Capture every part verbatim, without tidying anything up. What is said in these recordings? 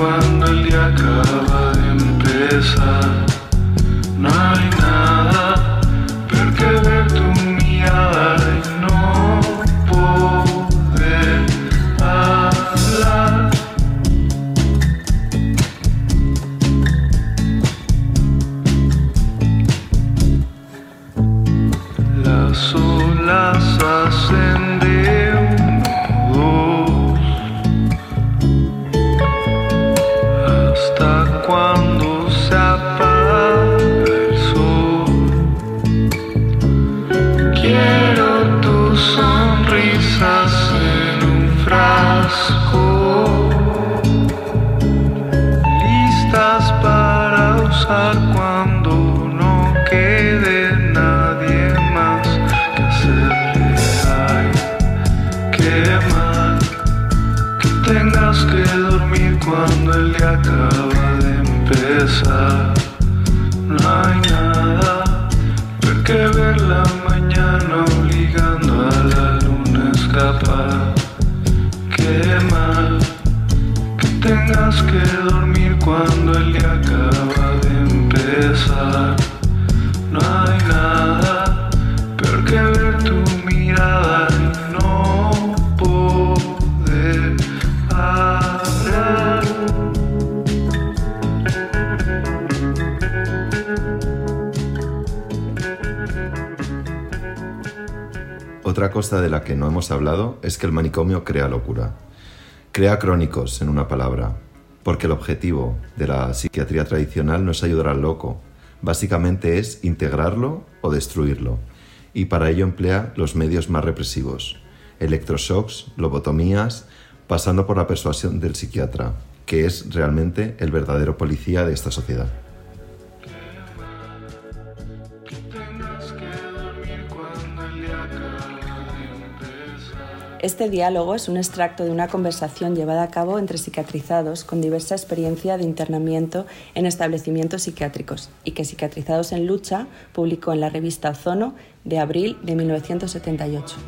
cuando el día acaba de empezar. No hay nada peor que ver tu mirada y no poder hablar. Las olas hacen de uno dos hasta cuando se apaga el sol. Quiero tus sonrisas en un frasco, listas para usar cuando no quede nadie más que hacerle. Ay, qué mal que tengas que dormir cuando el día acaba de empezar. No hay nada peor que ver la mañana obligando a la luna a escapar. Qué mal que tengas que dormir cuando el día acaba de empezar. No hay nada peor que ver tu mirada y no poder hablar. Otra cosa de la que no hemos hablado es que el manicomio crea locura. Crea crónicos, en una palabra, porque el objetivo de la psiquiatría tradicional no es ayudar al loco, básicamente es integrarlo o destruirlo, y para ello emplea los medios más represivos, electroshocks, lobotomías, pasando por la persuasión del psiquiatra, que es realmente el verdadero policía de esta sociedad. Este diálogo es un extracto de una conversación llevada a cabo entre psiquiatrizados con diversa experiencia de internamiento en establecimientos psiquiátricos y que Psiquiatrizados en Lucha publicó en la revista Ozono de abril de mil novecientos setenta y ocho.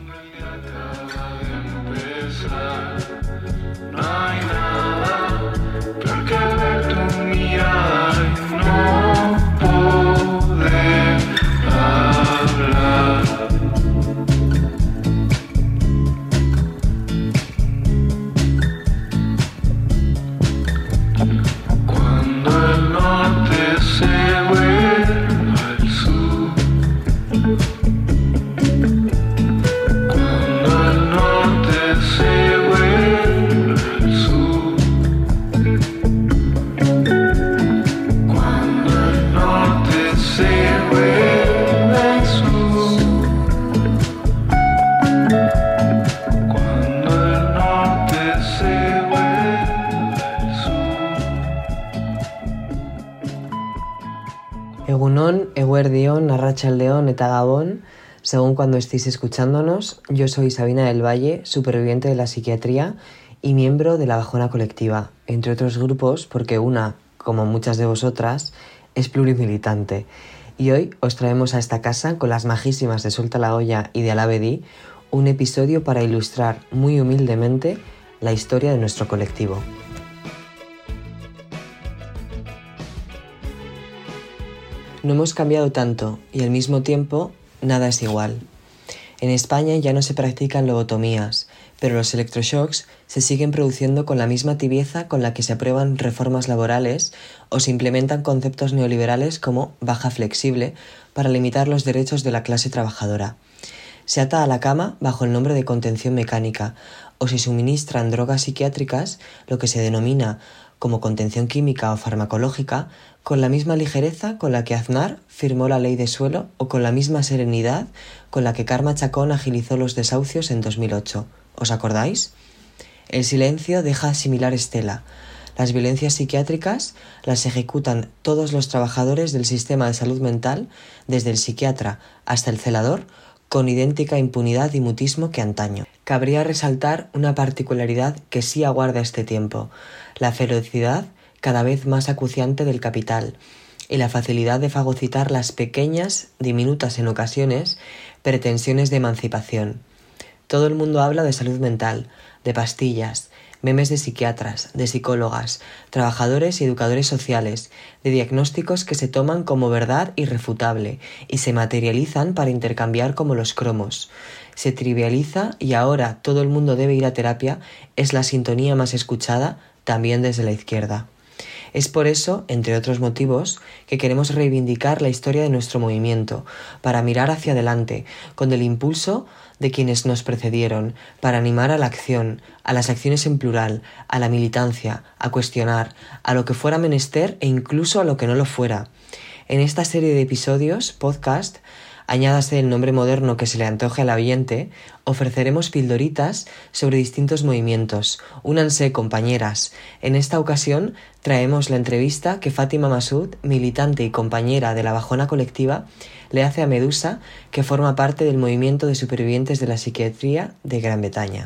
Egunon, Eguerdión, Arratsaldeon eta Gabón, según cuando estéis escuchándonos. Yo soy Sabina del Valle, superviviente de la psiquiatría y miembro de la Bajona Colectiva, entre otros grupos porque una, como muchas de vosotras, es plurimilitante. Y hoy os traemos a esta casa, con las majísimas de Suelta la Olla y de Alabedí, un episodio para ilustrar muy humildemente la historia de nuestro colectivo. No hemos cambiado tanto y al mismo tiempo nada es igual. En España ya no se practican lobotomías, pero los electroshocks se siguen produciendo con la misma tibieza con la que se aprueban reformas laborales o se implementan conceptos neoliberales como baja flexible para limitar los derechos de la clase trabajadora. Se ata a la cama bajo el nombre de contención mecánica o se suministran drogas psiquiátricas, lo que se denomina como contención química o farmacológica, con la misma ligereza con la que Aznar firmó la ley de suelo o con la misma serenidad con la que Karma Chacón agilizó los desahucios en dos mil ocho. ¿Os acordáis? El silencio deja asimilar estela. Las violencias psiquiátricas las ejecutan todos los trabajadores del sistema de salud mental, desde el psiquiatra hasta el celador, con idéntica impunidad y mutismo que antaño. Cabría resaltar una particularidad que sí aguarda este tiempo: la ferocidad cada vez más acuciante del capital y la facilidad de fagocitar las pequeñas, diminutas en ocasiones, pretensiones de emancipación. Todo el mundo habla de salud mental, de pastillas, memes de psiquiatras, de psicólogas, trabajadores y educadores sociales, de diagnósticos que se toman como verdad irrefutable y se materializan para intercambiar como los cromos. Se trivializa y ahora todo el mundo debe ir a terapia es la sintonía más escuchada también desde la izquierda. Es por eso, entre otros motivos, que queremos reivindicar la historia de nuestro movimiento, para mirar hacia adelante, con el impulso de quienes nos precedieron, para animar a la acción, a las acciones en plural, a la militancia, a cuestionar, a lo que fuera menester e incluso a lo que no lo fuera. En esta serie de episodios, podcast, añádase el nombre moderno que se le antoje al oyente, ofreceremos pildoritas sobre distintos movimientos. Únanse, compañeras. En esta ocasión traemos la entrevista que Fátima Masud, militante y compañera de la Bajona Colectiva, le hace a Medusa, que forma parte del movimiento de supervivientes de la psiquiatría de Gran Bretaña.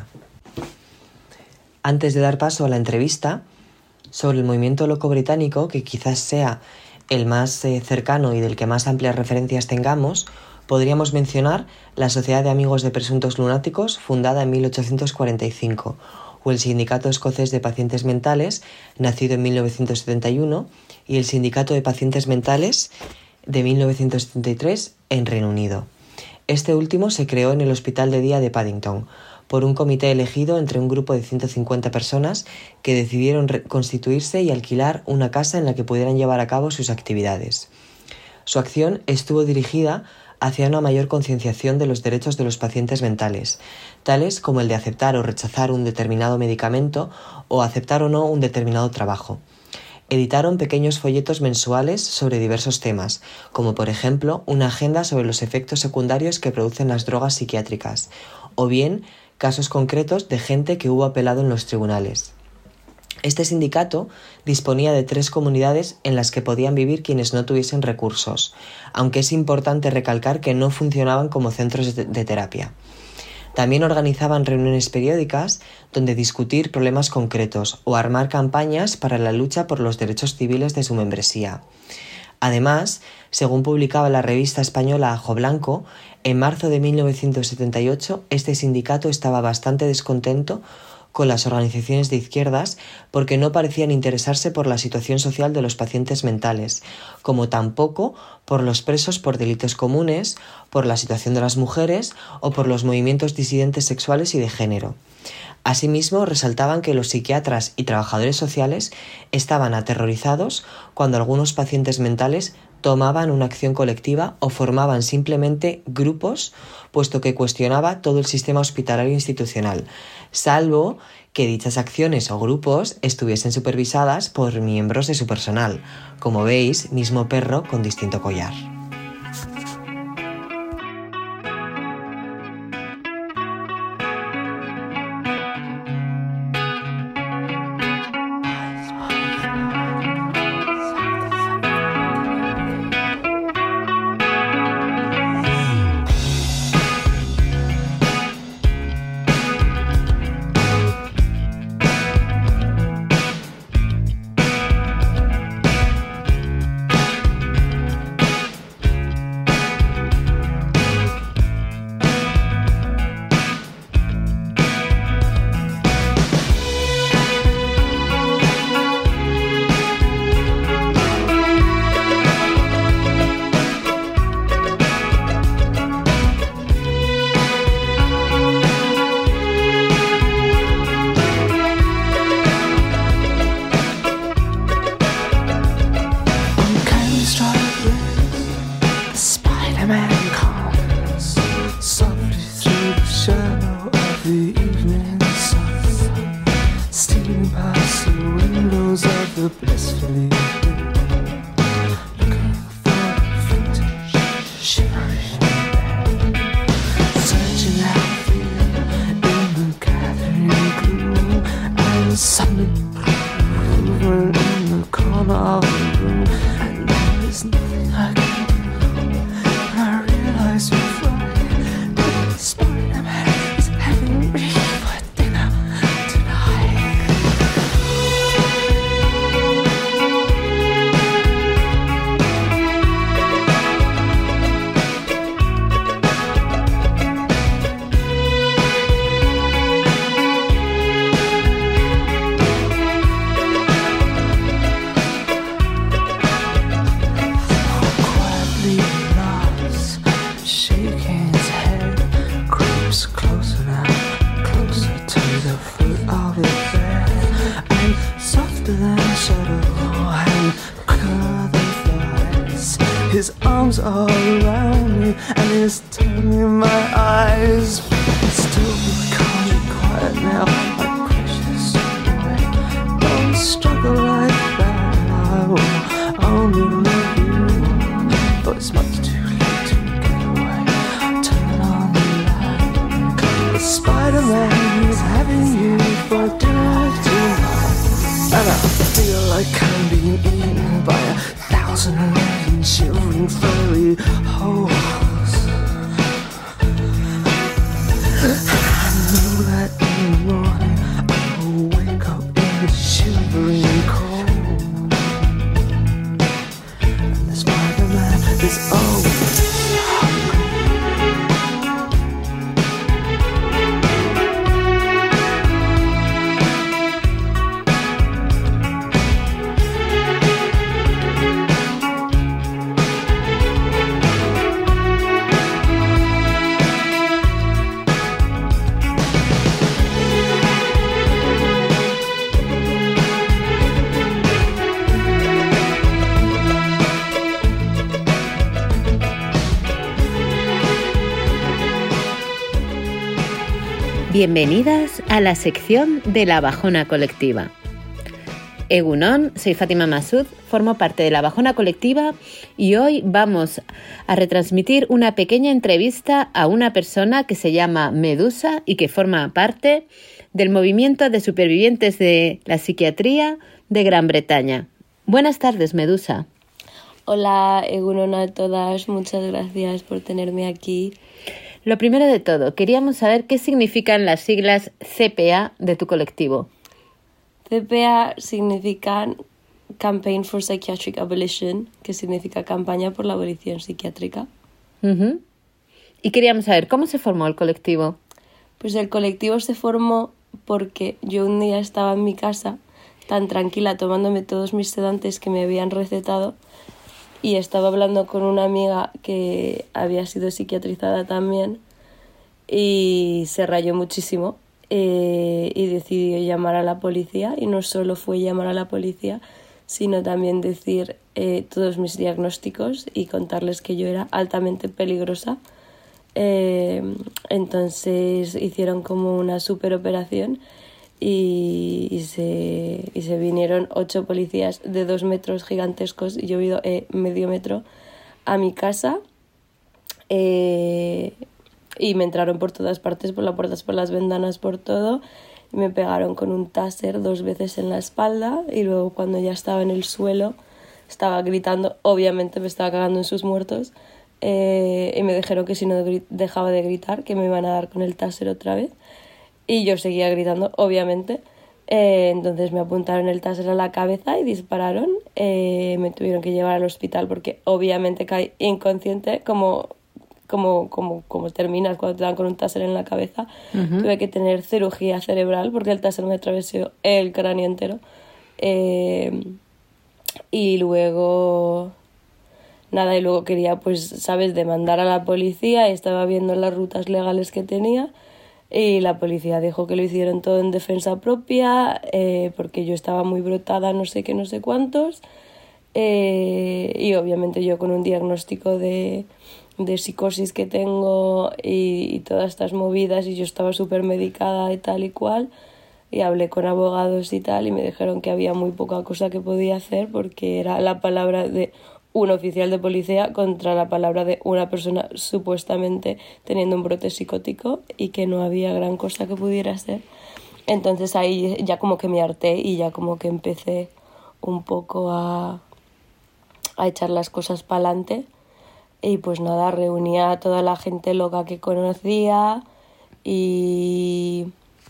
Antes de dar paso a la entrevista sobre el movimiento loco británico, que quizás sea el más eh, cercano y del que más amplias referencias tengamos, podríamos mencionar la Sociedad de Amigos de Presuntos Lunáticos, fundada en mil ochocientos cuarenta y cinco, o el Sindicato Escocés de Pacientes Mentales, nacido en mil novecientos setenta y uno, y el Sindicato de Pacientes Mentales de mil novecientos setenta y tres en Reino Unido. Este último se creó en el Hospital de Día de Paddington, por un comité elegido entre un grupo de ciento cincuenta personas que decidieron constituirse y alquilar una casa en la que pudieran llevar a cabo sus actividades. Su acción estuvo dirigida hacia una mayor concienciación de los derechos de los pacientes mentales, tales como el de aceptar o rechazar un determinado medicamento o aceptar o no un determinado trabajo. Editaron pequeños folletos mensuales sobre diversos temas, como por ejemplo una agenda sobre los efectos secundarios que producen las drogas psiquiátricas, o bien casos concretos de gente que hubo apelado en los tribunales. Este sindicato disponía de tres comunidades en las que podían vivir quienes no tuviesen recursos, aunque es importante recalcar que no funcionaban como centros de, de terapia. También organizaban reuniones periódicas donde discutir problemas concretos o armar campañas para la lucha por los derechos civiles de su membresía. Además, según publicaba la revista española Ajo Blanco, en marzo de mil novecientos setenta y ocho este sindicato estaba bastante descontento con las organizaciones de izquierdas porque no parecían interesarse por la situación social de los pacientes mentales, como tampoco por los presos por delitos comunes, por la situación de las mujeres o por los movimientos disidentes sexuales y de género. Asimismo, resaltaban que los psiquiatras y trabajadores sociales estaban aterrorizados cuando algunos pacientes mentales tomaban una acción colectiva o formaban simplemente grupos, puesto que cuestionaba todo el sistema hospitalario institucional, salvo que dichas acciones o grupos estuviesen supervisadas por miembros de su personal, como veis, mismo perro con distinto collar. His arms are around me and he's turning my eyes. Still calm and quiet now, my precious boy. Don't struggle like that, I will only love you. But it's much too late to get away. Turn on the light. The Spider-Man is having you for dinner tonight. And I feel like I'm being eaten by a thousand million shivering furry holes. I know that in the morning I will wake up in the shivering cold. And the Spider-Man is always Bienvenidas a la sección de la Bajona Colectiva. Egunon, soy Fátima Masud, formo parte de la Bajona Colectiva y hoy vamos a retransmitir una pequeña entrevista a una persona que se llama Medusa y que forma parte del movimiento de supervivientes de la psiquiatría de Gran Bretaña. Buenas tardes, Medusa. Hola, Egunon a todas, muchas gracias por tenerme aquí. Lo primero de todo, queríamos saber qué significan las siglas C P A de tu colectivo. C P A significan Campaign for Psychiatric Abolition, que significa campaña por la abolición psiquiátrica. Uh-huh. Y queríamos saber, ¿cómo se formó el colectivo? Pues el colectivo se formó porque yo un día estaba en mi casa, tan tranquila, tomándome todos mis sedantes que me habían recetado, y estaba hablando con una amiga que había sido psiquiatrizada también y se rayó muchísimo eh, y decidió llamar a la policía, y no solo fue llamar a la policía sino también decir eh, todos mis diagnósticos y contarles que yo era altamente peligrosa. Eh, entonces hicieron como una super operación Y, y, se, y se vinieron ocho policías de dos metros gigantescos, y yo he ido eh, medio metro a mi casa eh, y me entraron por todas partes, por las puertas, por las ventanas, por todo, y me pegaron con un taser dos veces en la espalda, y luego cuando ya estaba en el suelo estaba gritando, obviamente me estaba cagando en sus muertos, eh, y me dijeron que si no dejaba de gritar que me iban a dar con el taser otra vez. Y yo seguía gritando, obviamente. Eh, entonces me apuntaron el taser a la cabeza y dispararon. Eh, me tuvieron que llevar al hospital porque obviamente caí inconsciente, como, como, como, como terminas cuando te dan con un taser en la cabeza. Uh-huh. Tuve que tener cirugía cerebral porque el taser me atravesó el cráneo entero. Eh, y luego... Nada, y luego quería, pues, ¿sabes?, demandar a la policía, y estaba viendo las rutas legales que tenía. Y la policía dijo que lo hicieron todo en defensa propia, eh, porque yo estaba muy brotada, no sé qué, no sé cuántos. Eh, y obviamente yo con un diagnóstico de, de psicosis que tengo y, y todas estas movidas, y yo estaba súper medicada y tal y cual. Y hablé con abogados y tal, y me dijeron que había muy poca cosa que podía hacer porque era la palabra de un oficial de policía contra la palabra de una persona supuestamente teniendo un brote psicótico, y que no había gran cosa que pudiera hacer. Entonces ahí ya como que me harté y ya como que empecé un poco a, a echar las cosas para adelante. Y pues nada, reunía a toda la gente loca que conocía y...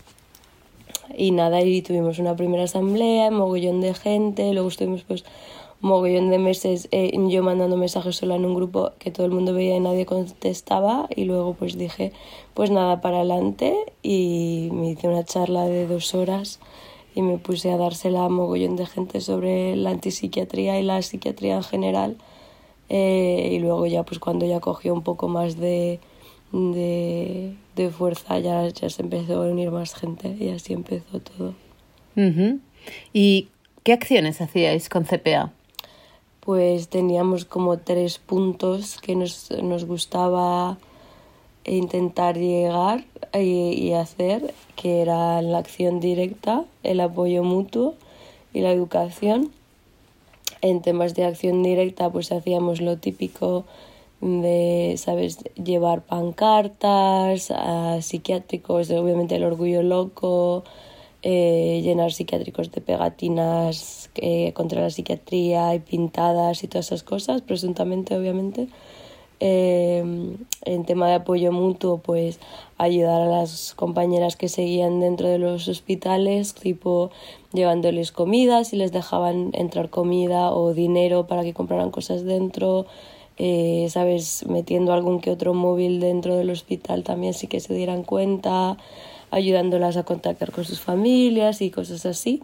Y nada, y tuvimos una primera asamblea, mogollón de gente, luego estuvimos pues mogollón de meses eh, yo mandando mensajes sola en un grupo que todo el mundo veía y nadie contestaba, y luego pues dije, pues nada, para adelante, y me hice una charla de dos horas y me puse a dársela a mogollón de gente sobre la antipsiquiatría y la psiquiatría en general, eh, y luego ya pues cuando ya cogió un poco más de... De, de fuerza ya, ya se empezó a unir más gente y así empezó todo. Uh-huh. ¿Y qué acciones hacíais con C P A? pues teníamos como tres puntos que nos, nos gustaba intentar llegar y, y hacer, que era la acción directa, el apoyo mutuo y la educación. En temas de acción directa pues hacíamos lo típico de, ¿sabes?, llevar pancartas a psiquiátricos, obviamente el orgullo loco, eh, llenar psiquiátricos de pegatinas eh, contra la psiquiatría y pintadas y todas esas cosas, presuntamente, obviamente. Eh, en tema de apoyo mutuo, pues ayudar a las compañeras que seguían dentro de los hospitales, tipo llevándoles comida, si les dejaban entrar comida o dinero para que compraran cosas dentro, eh, ¿sabes?, metiendo algún que otro móvil dentro del hospital también, sí que se dieran cuenta, ayudándolas a contactar con sus familias y cosas así.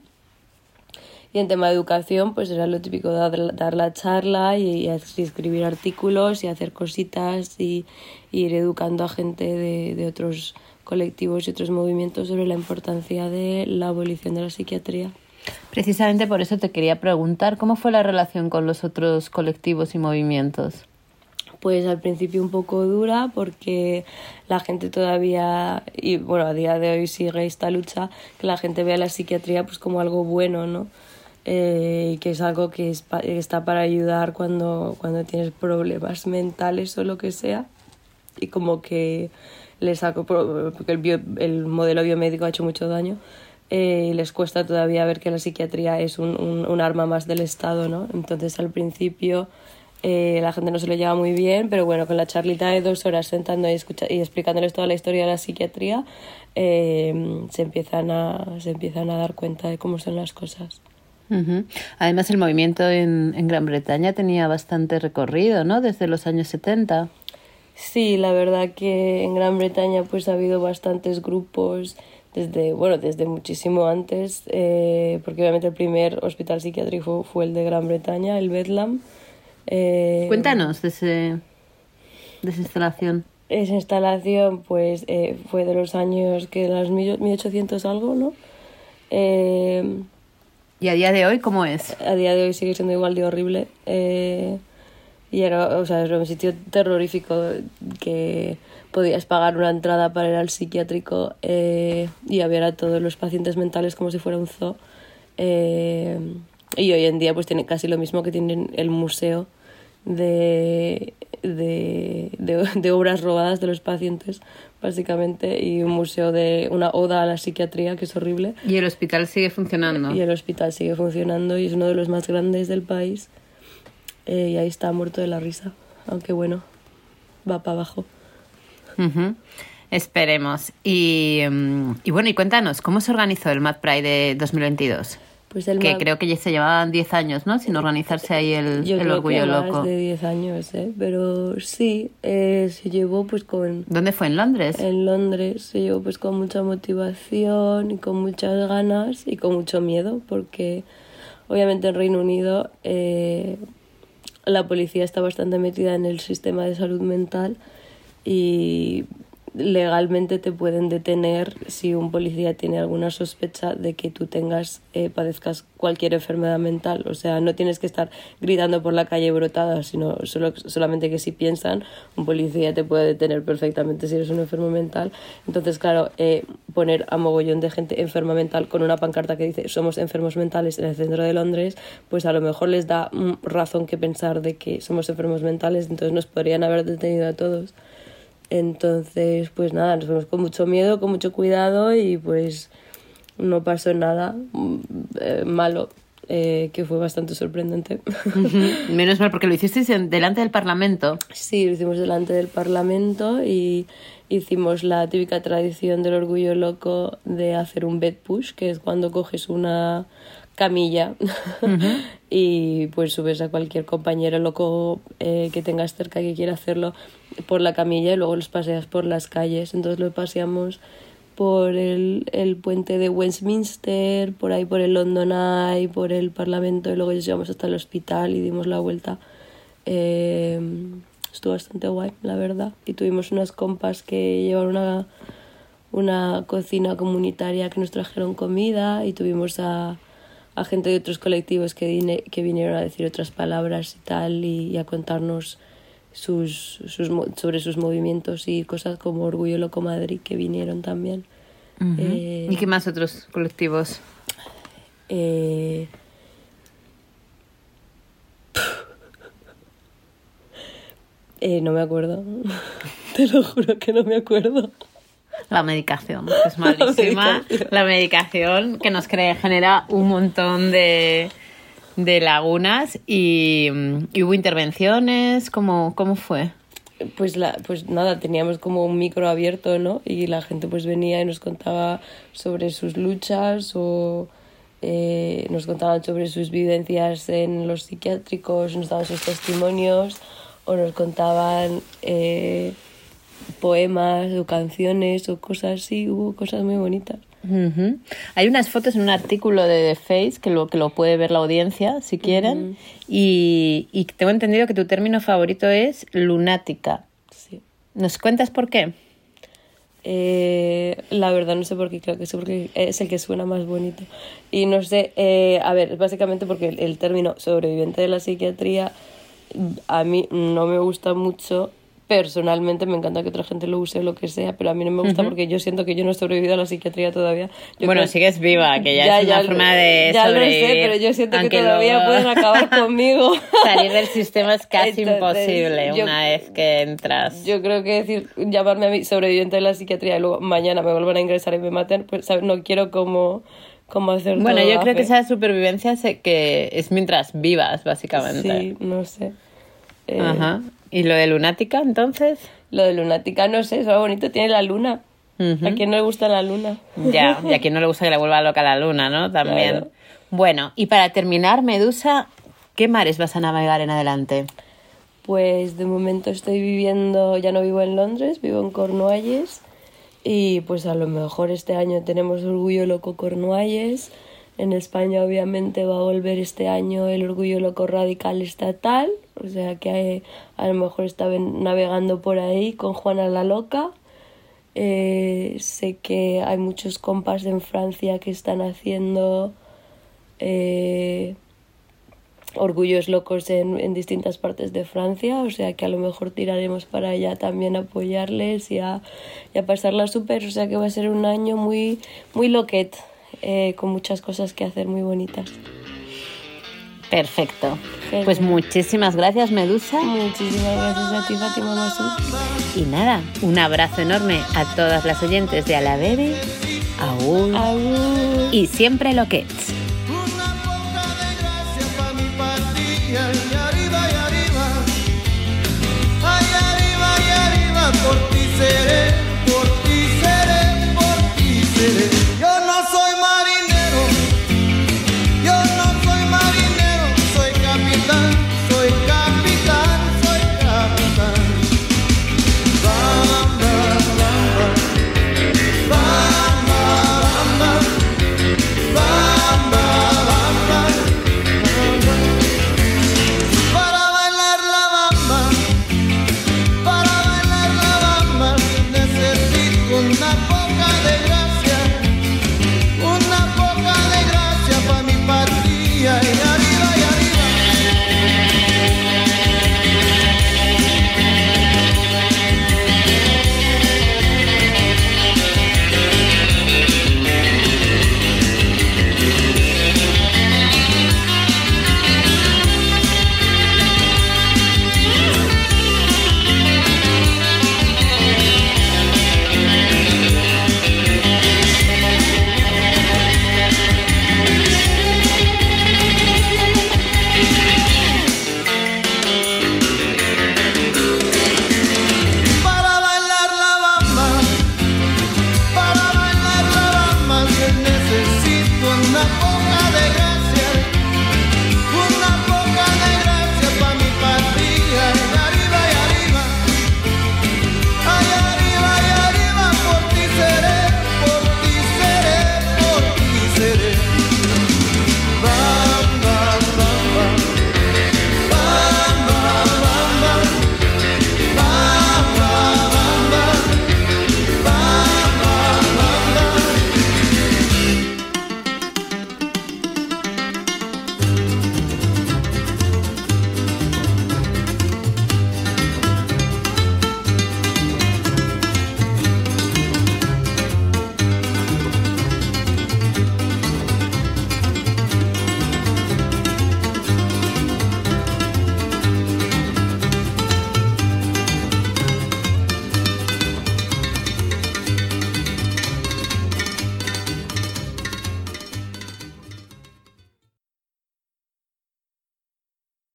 Y en tema de educación, pues era lo típico, dar, dar la charla y, y escribir artículos y hacer cositas y, y ir educando a gente de, de otros colectivos y otros movimientos sobre la importancia de la abolición de la psiquiatría. Precisamente por eso te quería preguntar, ¿cómo fue la relación con los otros colectivos y movimientos? Pues al principio un poco dura, porque la gente todavía, y bueno, a día de hoy sigue esta lucha, que la gente vea la psiquiatría pues como algo bueno, ¿no? Eh, que es algo que es pa- está para ayudar cuando, cuando tienes problemas mentales o lo que sea, y como que les saco, porque el, bio, el modelo biomédico ha hecho mucho daño, eh, les cuesta todavía ver que la psiquiatría es un, un, un arma más del Estado, ¿no? Entonces al principio eh, la gente no se lo lleva muy bien, pero bueno, con la charlita de dos horas sentando y, escucha, y explicándoles toda la historia de la psiquiatría, eh, se, empiezan a, se empiezan a dar cuenta de cómo son las cosas. Uh-huh. Además, el movimiento en, en Gran Bretaña tenía bastante recorrido, ¿no?, desde los años setenta. Sí, la verdad que en Gran Bretaña pues ha habido bastantes grupos desde, bueno, desde muchísimo antes, eh, porque obviamente el primer hospital psiquiátrico fue el de Gran Bretaña, el Bedlam. Eh, Cuéntanos de, ese, de esa instalación. Esa instalación pues eh, fue de los años que las mil ochocientos algo, ¿no? Eh, ¿Y a día de hoy cómo es? A día de hoy sigue siendo igual de horrible. Eh, y era, o sea, era un sitio terrorífico, que podías pagar una entrada para ir al psiquiátrico eh, y ver a todos los pacientes mentales como si fuera un zoo. Eh, y hoy en día pues tiene casi lo mismo, que tienen el museo de, de, de, de obras robadas de los pacientes, básicamente, y un museo de una oda a la psiquiatría, que es horrible. Y el hospital sigue funcionando. Y el hospital sigue funcionando y es uno de los más grandes del país. Eh, y ahí está, muerto de la risa. Aunque bueno, va para abajo. Uh-huh. Esperemos. Y, um, y bueno, y cuéntanos, ¿cómo se organizó el Mad Pride de dos mil veintidós? Pues el que Mad... creo que ya se llevaban diez años, ¿no?, sin organizarse ahí el, Yo el creo orgullo que loco. Más de diez años, ¿eh? Pero sí, eh, se llevó pues con... ¿Dónde fue? ¿En Londres? En Londres. Se llevó pues con mucha motivación y con muchas ganas y con mucho miedo, porque obviamente en Reino Unido eh, la policía está bastante metida en el sistema de salud mental y legalmente te pueden detener si un policía tiene alguna sospecha de que tú tengas, eh, padezcas cualquier enfermedad mental. O sea, no tienes que estar gritando por la calle brotada, sino solo, solamente que si piensan, un policía te puede detener perfectamente si eres un enfermo mental. Entonces, claro, eh, poner a mogollón de gente enferma mental con una pancarta que dice somos enfermos mentales en el centro de Londres, pues a lo mejor les da mm, razón que pensar de que somos enfermos mentales, entonces nos podrían haber detenido a todos. Entonces, pues nada, nos fuimos con mucho miedo, con mucho cuidado, y pues no pasó nada eh, malo, eh, que fue bastante sorprendente. Uh-huh. Menos mal, porque lo hicisteis en, delante del Parlamento. Sí, lo hicimos delante del Parlamento y hicimos la típica tradición del orgullo loco de hacer un bed push, que es cuando coges una camilla uh-huh. y pues subes a cualquier compañero loco eh, que tengas cerca que quiera hacerlo por la camilla, y luego los paseas por las calles. Entonces lo paseamos por el, el puente de Westminster, por ahí por el London Eye, por el Parlamento, y luego ya llegamos hasta el hospital y dimos la vuelta. Eh, estuvo bastante guay, la verdad. Y tuvimos unas compas que llevaron una, una cocina comunitaria que nos trajeron comida, y tuvimos a a gente de otros colectivos que, vine, que vinieron a decir otras palabras y tal, y, y a contarnos sus, sus, sobre sus movimientos y cosas como Orgullo Loco Madrid, que vinieron también. Uh-huh. eh, ¿Y qué más otros colectivos? Eh, eh, no me acuerdo. Te lo juro que no me acuerdo. La medicación, que es malísima. La medicación, la medicación que nos crea, genera un montón de, de lagunas. Y, y hubo intervenciones. ¿Cómo, cómo fue? Pues, la, pues nada, teníamos como un micro abierto, ¿no? Y la gente pues venía y nos contaba sobre sus luchas o eh, nos contaban sobre sus vivencias en los psiquiátricos, nos daban sus testimonios o nos contaban eh, poemas o canciones o cosas así. Hubo cosas muy bonitas. Uh-huh. Hay unas fotos en un artículo de The Face que lo, que lo puede ver la audiencia si quieren. Uh-huh. y, y tengo entendido que tu término favorito es lunática. Sí. ¿Nos cuentas por qué? Eh, la verdad no sé por qué, creo que es porque es el que suena más bonito. Y no sé, eh, a ver, básicamente porque el, el término sobreviviente de la psiquiatría a mí no me gusta mucho. Personalmente me encanta que otra gente lo use o lo que sea, pero a mí no me gusta uh-huh. porque yo siento que yo no he sobrevivido a la psiquiatría todavía. Yo bueno, creo... sigues viva, que ya, ya es una ya, forma de ya sobrevivir. Ya lo sé, pero yo siento que todavía luego... pueden acabar conmigo. Salir del sistema es casi Entonces, imposible yo, una vez que entras. Yo creo que decir, llamarme a mí sobreviviente de la psiquiatría y luego mañana me vuelvan a ingresar y me maten, pues ¿sabes? No quiero como... como hacer bueno, todo yo creo fe. que esa supervivencia es, que es mientras vivas, básicamente. Sí, no sé. Eh... Ajá. ¿Y lo de lunática, entonces? Lo de lunática, no sé, es algo bonito, tiene la luna. Uh-huh. ¿A quién no le gusta la luna? Ya, y a quien no le gusta que le vuelva loca la luna, ¿no? También. Claro. Bueno, y para terminar, Medusa, ¿qué mares vas a navegar en adelante? Pues de momento estoy viviendo, ya no vivo en Londres, vivo en Cornualles. Y pues a lo mejor este año tenemos Orgullo Loco Cornualles. En España obviamente va a volver este año el Orgullo Loco Radical Estatal, o sea que a lo mejor está navegando por ahí con Juana la Loca. Eh, sé que hay muchos compas en Francia que están haciendo eh, orgullos locos en, en distintas partes de Francia, o sea que a lo mejor tiraremos para allá también a apoyarles y a, y a pasarla súper, o sea que va a ser un año muy, muy loquet. Eh, con muchas cosas que hacer muy bonitas. Perfecto. Genial. Pues muchísimas gracias, Medusa. Muchísimas gracias a ti, Fátima Masud. Y nada, un abrazo enorme a todas las oyentes de A la Baby. Agur. Agur. Y siempre loquets.